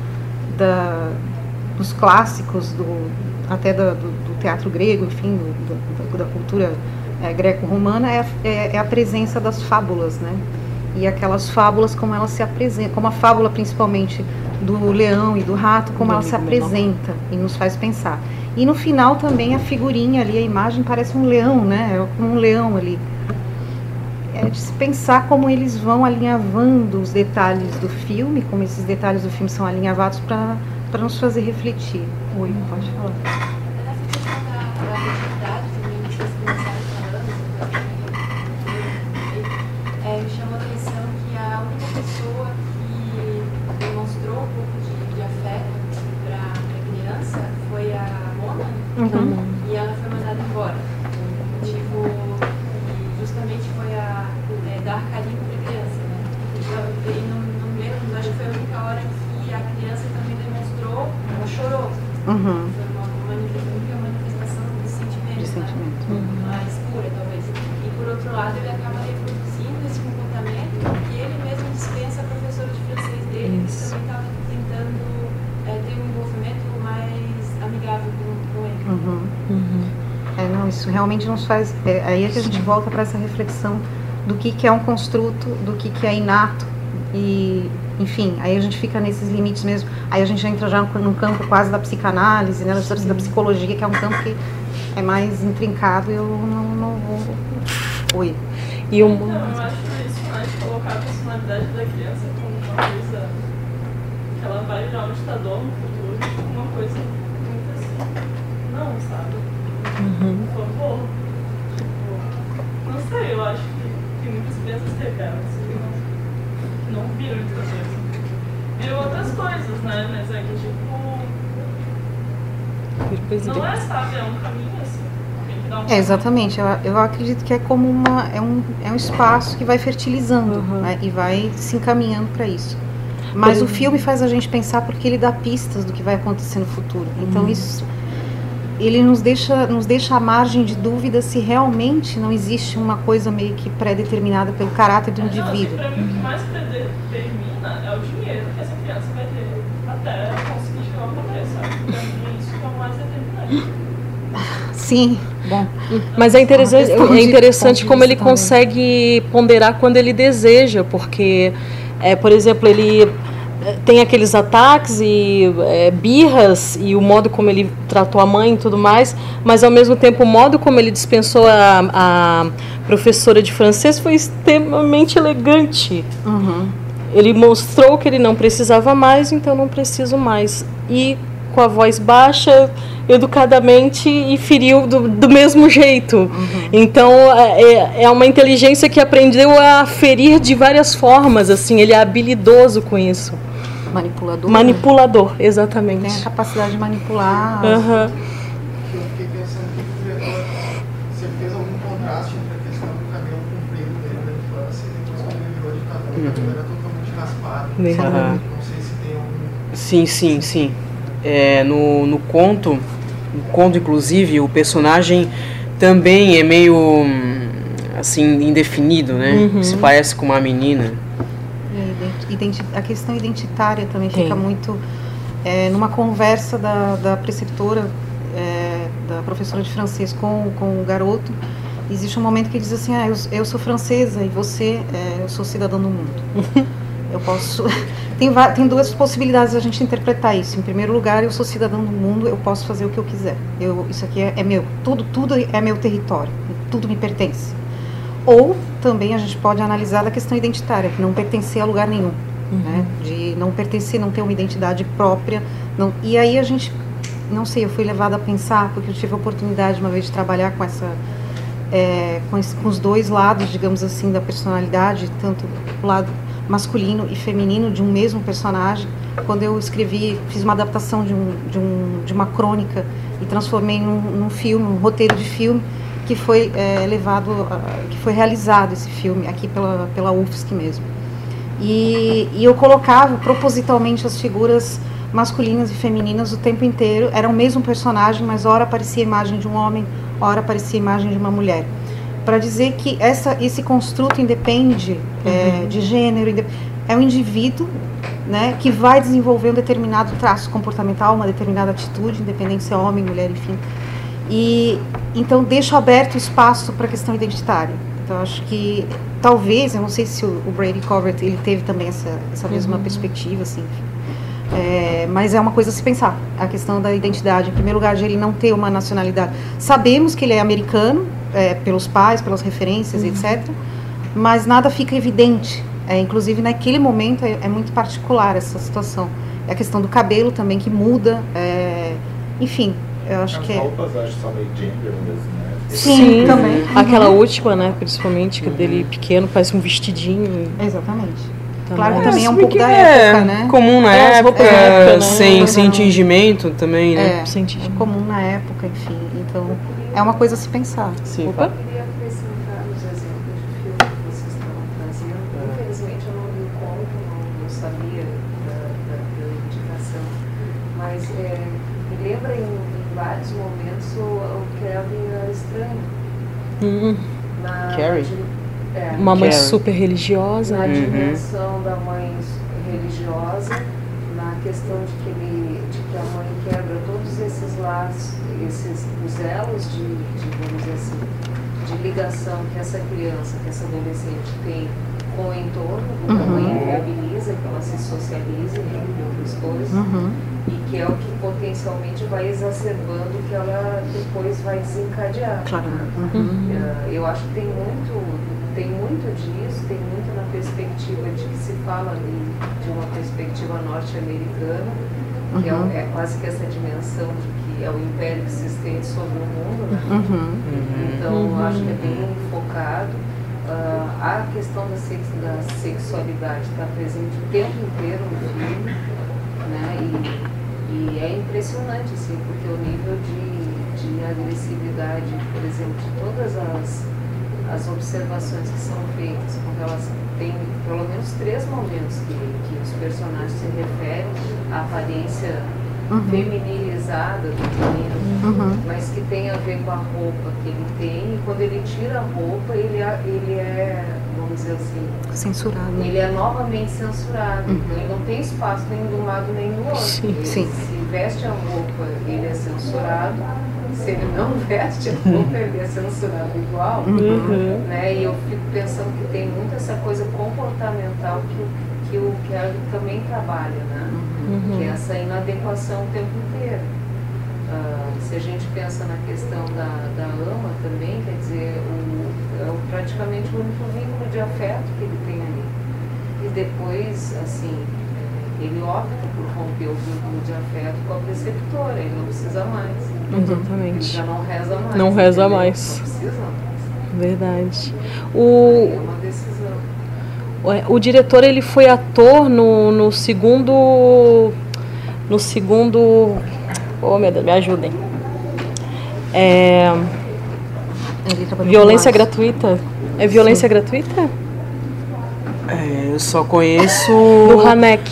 dos clássicos, até do teatro grego, enfim, da cultura greco-romana, é a presença das fábulas, né? E aquelas fábulas, como elas se apresentam, como a fábula principalmente do leão e do rato, como ela se apresenta e nos faz pensar. E no final também a figurinha ali, a imagem parece um leão, né? É como um leão ali. É de se pensar como eles vão alinhavando os detalhes do filme, como esses detalhes do filme são alinhavados para nos fazer refletir. Oi, pode falar. Me chamou a atenção que a única pessoa que demonstrou um pouco de afeto para a criança foi a Mona, e ela foi mandada embora. O motivo justamente foi dar carinho para a criança, né? E não me lembro, mas acho que foi a única hora que a criança também demonstrou, ela chorou. Foi uma única manifestação de sentimento. Mais pura, talvez. E por outro lado, ele acaba reproduzindo esse comportamento que ele mesmo dispensa a professora de francês dele, que também estava tentando ter um envolvimento mais amigável com ele. Não, isso realmente nos faz... aí é que a gente volta para essa reflexão do que é um construto, do que é inato. E, enfim, aí a gente fica nesses limites mesmo. Aí a gente entra já num campo quase da psicanálise, né, da psicologia, que é um campo que é mais intrincado e eu não vou... Oi. Eu acho isso mais colocar a personalidade da criança como uma coisa que ela vai virar um ditador no futuro, uma coisa muito assim, não, sabe? Por favor. Tipo, não sei, eu acho que muitas crianças rebeldes não viram muita coisa. Viram outras coisas, né? Mas é que tipo, não é, sabe, é um caminho assim. Exatamente, eu acredito que é como um espaço que vai fertilizando, né, e vai se encaminhando para isso. Mas o filme faz a gente pensar porque ele dá pistas do que vai acontecer no futuro. Então isso ele nos deixa à margem de dúvida se realmente não existe uma coisa meio que pré-determinada pelo caráter do indivíduo. Para mim, o que mais predetermina é o dinheiro que essa criança vai ter até conseguir chegar ao poder, sabe? Para mim, isso é o mais determinante. Sim, bom. Mas é interessante como ele consegue ponderar quando ele deseja, porque, por exemplo, ele tem aqueles ataques e birras e o modo como ele tratou a mãe e tudo mais, mas ao mesmo tempo o modo como ele dispensou a professora de francês foi extremamente elegante. Uhum. Ele mostrou que ele não precisava mais, então não preciso mais. E com a voz baixa, educadamente, e feriu do mesmo jeito. Uhum. Então é uma inteligência que aprendeu a ferir de várias formas, assim, ele é habilidoso com isso. Manipulador, exatamente. Tem a capacidade de manipular. Uhum. Eu fiquei pensando que o diretor, se ele fez algum contraste entre a questão do cabelo comprido dele na infância e depois quando ele virou ditador, o cabelo era totalmente raspado. Não sei se tem algum... Sim. No conto, inclusive, o personagem também é meio, assim, indefinido, né? Uhum. Se parece com uma menina. A questão identitária também fica muito... numa conversa da preceptora, da professora de francês com o garoto, existe um momento que ele diz assim, eu sou francesa e você, eu sou cidadã do mundo. Eu posso... Tem duas possibilidades da gente interpretar isso. Em primeiro lugar, eu sou cidadão do mundo, eu posso fazer o que eu quiser. Isso aqui é meu. Tudo é meu território. Tudo me pertence. Ou também a gente pode analisar a questão identitária, que não pertencer a lugar nenhum. Uhum. Né? De não pertencer, não ter uma identidade própria. Não, e aí a gente... Não sei, eu fui levada a pensar, porque eu tive a oportunidade uma vez de trabalhar com com os dois lados, digamos assim, da personalidade, tanto o lado masculino e feminino de um mesmo personagem. Quando eu fiz uma adaptação de uma crônica e transformei num filme, um roteiro de filme que foi que foi realizado esse filme aqui pela UFSC mesmo. E eu colocava propositalmente as figuras masculinas e femininas o tempo inteiro, era o mesmo personagem, mas ora aparecia a imagem de um homem, ora aparecia a imagem de uma mulher. Para dizer que esse construto independe de gênero, é um indivíduo, né, que vai desenvolver um determinado traço comportamental, uma determinada atitude, independente se é homem, mulher, enfim. E então deixo aberto espaço para a questão identitária. Então acho que talvez, eu não sei se o Brady Covert ele teve também essa mesma perspectiva, assim. Mas é uma coisa a se pensar, a questão da identidade. Em primeiro lugar, de ele não ter uma nacionalidade. Sabemos que ele é americano, pelos pais, pelas referências, etc. Mas nada fica evidente. Inclusive, naquele momento, é muito particular essa situação. É a questão do cabelo também, que muda. Enfim, eu acho que... As roupas, acho que são meio genderless, né? Sim, também. Aquela última, né, principalmente, que dele pequeno, parece um vestidinho. Exatamente. Claro que também é um pouco da época, né? Comum na época, né? sem tingimento também, né? É comum na época, enfim. Então, é uma coisa a se pensar. Sim. Eu queria acrescentar nos exemplos de filme que vocês estavam trazendo. Infelizmente, eu não vi o conto, não sabia da indicação. Mas me lembra em vários momentos o Kevin era estranho. Carrie? Uma mãe super religiosa. Na dimensão da mãe religiosa, na questão de que a mãe quebra todos esses laços, os elos vamos dizer assim, de ligação que essa criança, que essa adolescente tem com o entorno, que a mãe viabiliza, que ela se socialize, entre outras coisas, e que é o que potencialmente vai exacerbando o que ela depois vai desencadear. Claro. Eu acho que tem muito disso, tem muito na perspectiva de que se fala ali de uma perspectiva norte-americana, que é quase que essa dimensão de que é o império que se estende sobre o mundo, né? Então, eu acho que é bem focado. A questão da sexualidade está presente o tempo inteiro no filme, né? E é impressionante, assim, porque o nível de agressividade, por exemplo, de todas as observações que são feitas com relação... Tem pelo menos 3 momentos que os personagens se referem à aparência feminilizada sexualizada do menino, mas que tem a ver com a roupa que ele tem, e quando ele tira a roupa, ele é, vamos dizer assim, censurado. Ele é novamente censurado, então ele não tem espaço nem do lado nem do outro. Ele, se veste a roupa, ele é censurado. Se ele não veste a roupa, ele é censurado igual. Né? E eu fico pensando que tem muito essa coisa comportamental que o Kelly também trabalha, né? Que é essa inadequação o tempo inteiro. Se a gente pensa na questão da ama também, quer dizer, é praticamente o único vínculo de afeto que ele tem ali. E depois, assim, ele opta por romper o vínculo de afeto com a preceptora, ele não precisa mais. Exatamente. Ele já não reza mais. Não reza mais. Não precisa mais. Verdade. É uma decisão. O diretor, ele foi ator no segundo... Oh, meu Deus, me ajudem. Violência gratuita. É violência gratuita? Eu só conheço... Do Haneke.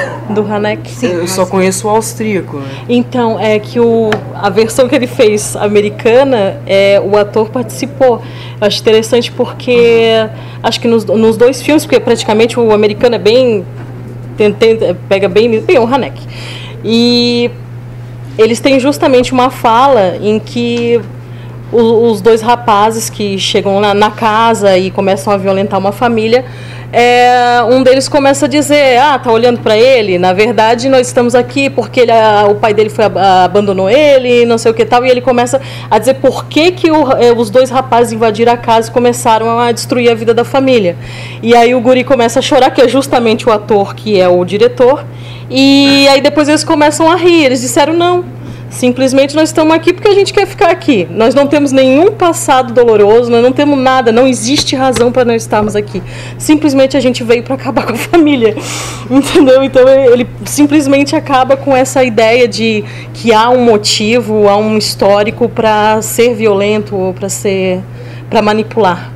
Eu só conheço o austríaco. Né? Então, é que a versão que ele fez americana, o ator participou. Eu acho interessante porque acho que nos dois filmes, porque praticamente o americano é bem... pega bem o Haneke. E eles têm justamente uma fala em que os dois rapazes que chegam na casa e começam a violentar uma família, um deles começa a dizer, tá olhando para ele, na verdade nós estamos aqui porque o pai dele abandonou ele, não sei o que tal, e ele começa a dizer por que os dois rapazes invadiram a casa e começaram a destruir a vida da família. E aí o guri começa a chorar, que é justamente o ator que é o diretor, e aí depois eles começam a rir, eles disseram não. Simplesmente nós estamos aqui porque a gente quer ficar aqui. Nós não temos nenhum passado doloroso, nós não temos nada, não existe razão para nós estarmos aqui. Simplesmente a gente veio para acabar com a família. Entendeu? Então ele simplesmente acaba com essa ideia de que há um motivo, há um histórico para ser violento ou para manipular.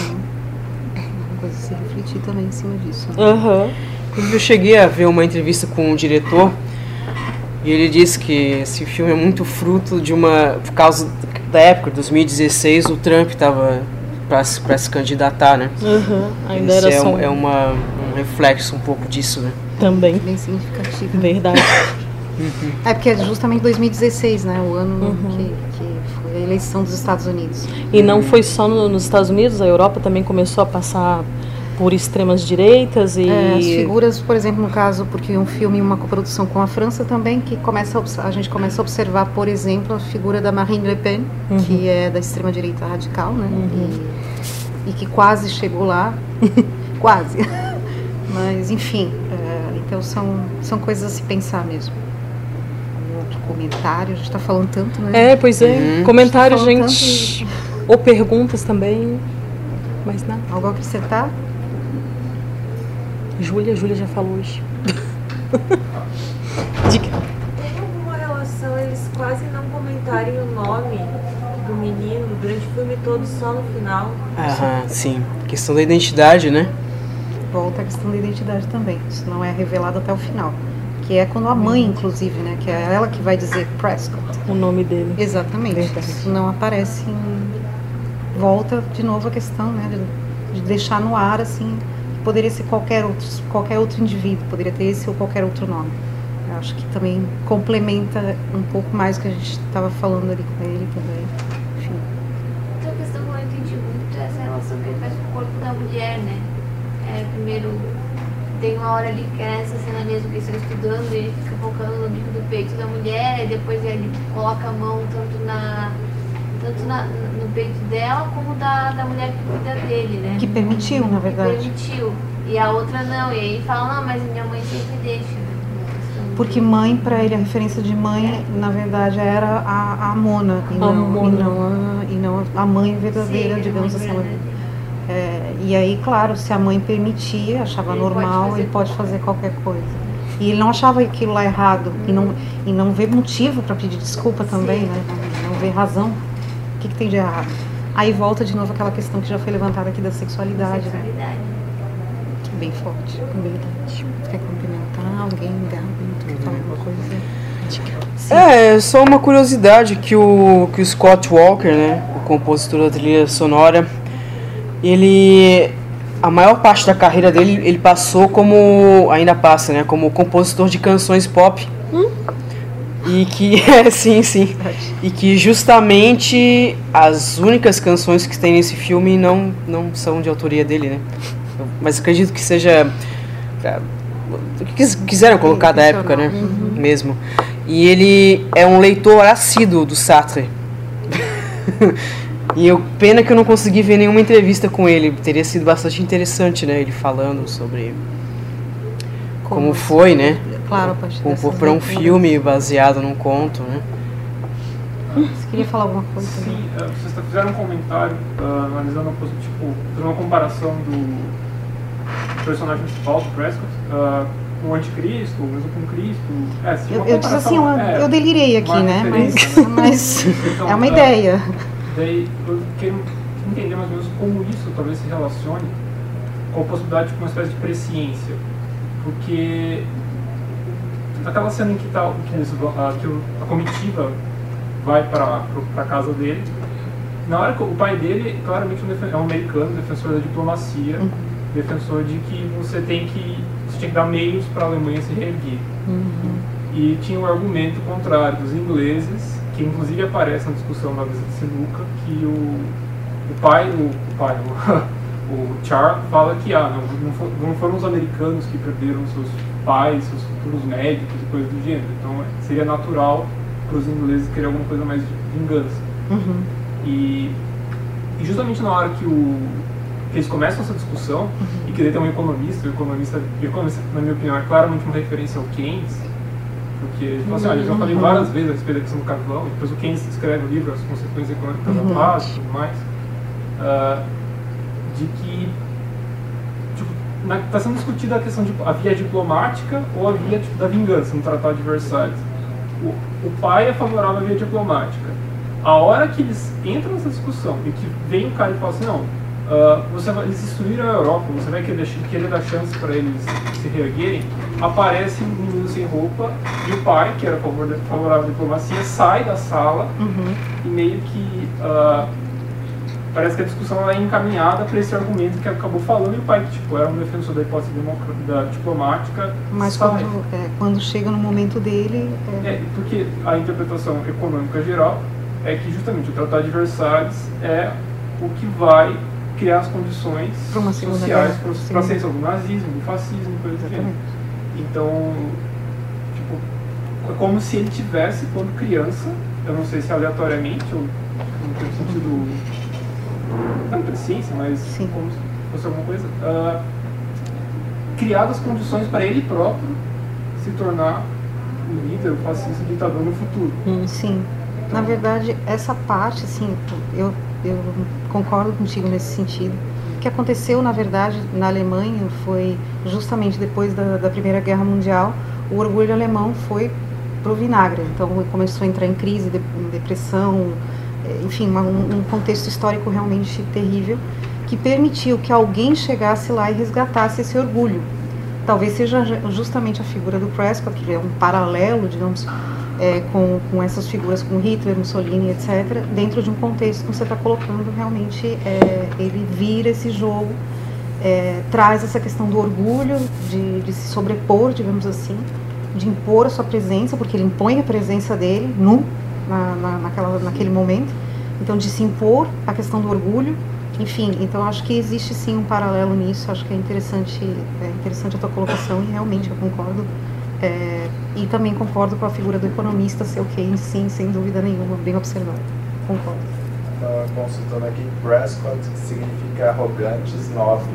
Uma coisa se refletir também em cima disso. Eu cheguei a ver uma entrevista com um diretor. E ele disse que esse filme é muito fruto por causa da época, 2016, o Trump estava para se candidatar, né? Ainda era só um reflexo um pouco disso, né? Também. Bem significativo. Verdade. Porque é justamente 2016, né? O ano que foi a eleição dos Estados Unidos. E não foi só nos Estados Unidos, a Europa também começou a passar por extremas direitas e... as figuras, por exemplo, no caso, porque um filme e uma coprodução com a França também, que a gente começa a observar, por exemplo, a figura da Marine Le Pen, que é da extrema-direita radical, né? E que quase chegou lá, quase. Mas, enfim, então são coisas a se pensar mesmo. Outro comentário, a gente está falando tanto, né? Pois é. Comentários, gente. Ou perguntas também. Mas nada. Algo a acrescentar? Júlia já falou hoje. Tem alguma relação eles quase não comentarem o nome do menino durante o filme todo, só no final? Sim. Questão da identidade, né? Volta a questão da identidade também. Isso não é revelado até o final. Que é quando a mãe, inclusive, né? Que é ela que vai dizer Prescott. O nome dele. Exatamente. Isso não aparece Volta de novo a questão, né? De deixar no ar, assim... Poderia ser qualquer outro indivíduo, poderia ter esse ou qualquer outro nome. Eu acho que também complementa um pouco mais o que a gente estava falando ali com ele também. Enfim. Outra questão que eu não entendi muito é essa relação que ele faz com o corpo da mulher, né? Primeiro, tem uma hora ali que é essa cena mesmo que eles estão estudando e ele fica focando no bico do peito da mulher, e depois ele coloca a mão tanto no peito dela como da mulher que cuida dele, né? Que permitiu, na verdade. Que permitiu. E a outra não. E aí fala, não, mas minha mãe sempre deixa. Porque mãe, para ele, a referência de mãe, na verdade, era a Mona. E não a mãe verdadeira, digamos assim. E aí, claro, se a mãe permitia, achava normal, ele pode fazer qualquer coisa. E ele não achava aquilo lá errado. E não vê motivo para pedir desculpa também, né? Não vê razão. O que tem de errado? Aí volta de novo aquela questão que já foi levantada aqui da sexualidade. Né? Bem forte. Verdade. Quer complementar? Alguém? Quer falar alguma coisa? Só uma curiosidade que o Scott Walker, né, o compositor da trilha sonora, a maior parte da carreira dele, ele passou ainda passa, né, como compositor de canções pop. E que, sim, e que justamente as únicas canções que tem nesse filme não são de autoria dele, né, mas acredito que seja que quiseram colocar da época, né, mesmo. E ele é um leitor assíduo do Sartre. E pena que eu não consegui ver nenhuma entrevista com ele. Teria sido bastante interessante, né? Ele falando sobre como foi, né? Claro, compor para um filme baseado num conto, né? Você queria falar alguma coisa? Sim, vocês fizeram um comentário analisando fazendo uma comparação do personagem principal, do Prescott, com o anticristo, ou mesmo com o Cristo. Eu disse assim, eu delirei aqui, né? Mas então, é uma ideia. Daí eu queria entender mais ou menos como isso talvez se relacione com a possibilidade de uma espécie de presciência. Porque aquela cena em que a comitiva vai para a casa dele, na hora que o pai dele claramente é um americano, defensor da diplomacia, defensor de que você tinha que dar meios para a Alemanha se reerguer. E tinha um argumento contrário dos ingleses, que inclusive aparece na discussão na mesa de sinuca, que o Charles fala que não foram os americanos que perderam seus pais, seus futuros médicos e coisas do gênero. Então seria natural para os ingleses querer alguma coisa mais de vingança. E justamente na hora que eles começam essa discussão, e que daí tem um economista, na minha opinião, é claramente uma referência ao Keynes, porque ele fala assim, olha, eu já falei várias vezes a respeito da questão do carvão, depois o Keynes escreve o livro As Consequências Econômicas da Paz e tudo mais, de que está sendo discutida a questão de a via diplomática ou a via da vingança no Tratado de Versalhes. O pai é favorável à via diplomática. A hora que eles entram nessa discussão e que vem o cara e fala assim, não, eles destruíram a Europa, você vai querer dar chance para eles se reerguerem, aparece um menino sem roupa e o pai, que era favorável à diplomacia, sai da sala e meio que parece que a discussão é encaminhada para esse argumento que acabou falando, e o pai, que era um defensor da hipótese diplomática, mas quando chega no momento dele... porque a interpretação econômica geral é que justamente o Tratado de Versalhes é o que vai criar as condições sociais para a ascensão do nazismo, do fascismo, coisa do gênero. Então, é como se ele tivesse, quando criança, eu não sei se aleatoriamente ou no sentido não presciência, mas como se fosse alguma coisa, criado as condições para ele próprio se tornar o líder, o fascista, o ditador no futuro. Sim. Então, na verdade, essa parte, assim, eu concordo contigo nesse sentido. O que aconteceu, na verdade, na Alemanha foi justamente depois da Primeira Guerra Mundial, o orgulho alemão foi pro vinagre. Então começou a entrar em crise, depressão, enfim, um contexto histórico realmente terrível, que permitiu que alguém chegasse lá e resgatasse esse orgulho. Talvez seja justamente a figura do Prescott, que é um paralelo, digamos, com essas figuras, com Hitler, Mussolini, etc., dentro de um contexto que você está colocando, realmente ele vira esse jogo, traz essa questão do orgulho, de se sobrepor, digamos assim, de impor a sua presença, porque ele impõe a presença dele naquele momento, então de se impor a questão do orgulho, enfim, então acho que existe sim um paralelo nisso, acho que é interessante a tua colocação e realmente eu concordo. E também concordo com a figura do economista, seu Keynes, sim, sem dúvida nenhuma, bem observado. Concordo. Então, consultando aqui, Prescott significa arrogantes 9.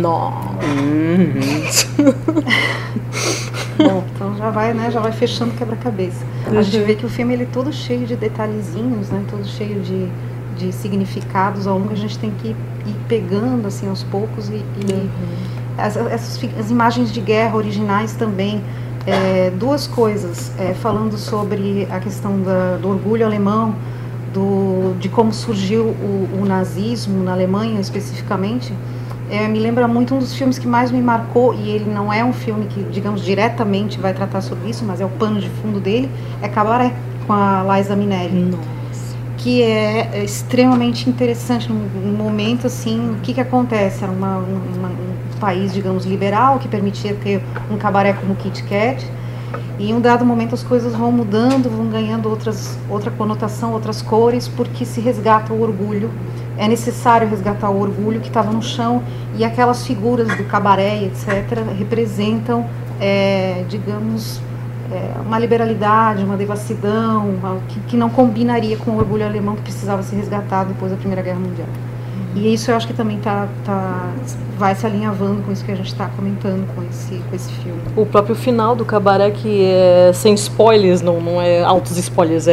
Bom, então já vai fechando quebra-cabeça. A gente vê que o filme ele é todo cheio de detalhezinhos, né? Todo cheio de significados ao longo que a gente tem que ir pegando assim aos poucos as imagens de guerra originais também. Duas coisas, falando sobre a questão do orgulho alemão, de como surgiu o nazismo na Alemanha especificamente, me lembra muito um dos filmes que mais me marcou, e ele não é um filme que, digamos, diretamente vai tratar sobre isso, mas é o pano de fundo dele, é Cabaré, com a Liza Minnelli. Nossa. Que é extremamente interessante no momento, assim, o que acontece? Era um país, digamos, liberal, que permitia ter um cabaré como o Kit Kat, e em um dado momento as coisas vão mudando, vão ganhando outra conotação, outras cores, porque se resgata o orgulho. É necessário resgatar o orgulho que estava no chão, e aquelas figuras do cabaré, etc., representam, digamos, uma liberalidade, uma devassidão, que não combinaria com o orgulho alemão que precisava ser resgatado depois da Primeira Guerra Mundial. E isso eu acho que também vai se alinhavando com isso que a gente está comentando com esse filme. O próprio final do Cabaré, que é sem spoilers, não é altos spoilers,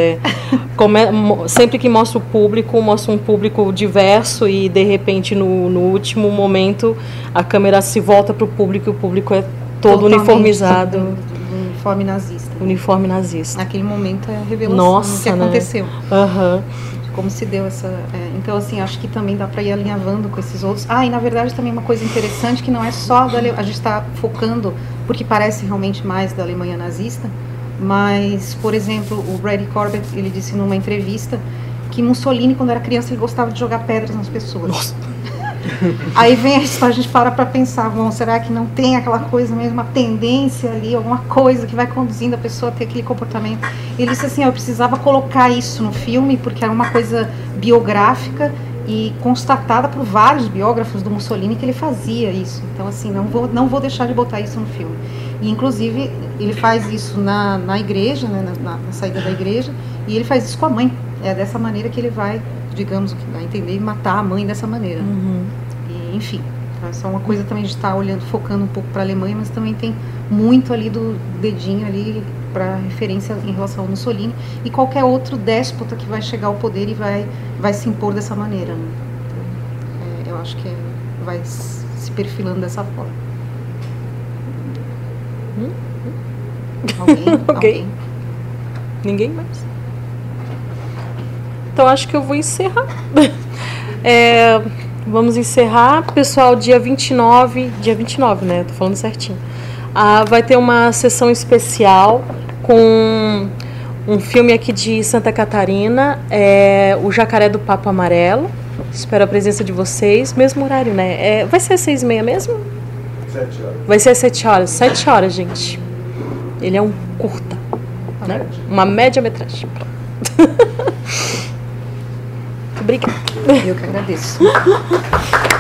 sempre que mostra um público diverso, e de repente no último momento a câmera se volta para o público e o público é todo uniformizado. Uniforme nazista. Naquele momento é a revelação do que aconteceu. Uhum. Como se deu essa... então, assim, acho que também dá para ir alinhavando com esses outros. E na verdade também uma coisa interessante, que não é só a gente está focando, porque parece realmente mais da Alemanha nazista, mas, por exemplo, o Brady Corbett, ele disse numa entrevista que Mussolini, quando era criança, ele gostava de jogar pedras nas pessoas. Nossa. Aí vem a gente para pensar, bom, será que não tem aquela coisa mesmo, uma tendência ali, alguma coisa que vai conduzindo a pessoa a ter aquele comportamento? Ele disse assim, eu precisava colocar isso no filme, porque era uma coisa biográfica e constatada por vários biógrafos do Mussolini que ele fazia isso. Então, assim, não vou deixar de botar isso no filme. E, inclusive, ele faz isso na igreja, né, na saída da igreja, e ele faz isso com a mãe. É dessa maneira que ele vai, digamos, a entender e matar a mãe dessa maneira. Uhum. E, enfim, essa é uma coisa também de estar olhando, focando um pouco para a Alemanha, mas também tem muito ali do dedinho ali para referência em relação ao Mussolini e qualquer outro déspota que vai chegar ao poder e vai se impor dessa maneira. Né? Então, eu acho que vai se perfilando dessa forma. Alguém? Ninguém mais? Então acho que eu vou encerrar. Vamos encerrar. Pessoal, dia 29, né? Tô falando certinho. Vai ter uma sessão especial com um filme aqui de Santa Catarina, O Jacaré do Papo Amarelo. Espero a presença de vocês. Mesmo horário, né? Vai ser às 6h30 mesmo? 7 horas. Vai ser às 7 horas. 7 horas, gente. Ele é um curta, né? Uma média-metragem. Obrigada. Eu que agradeço.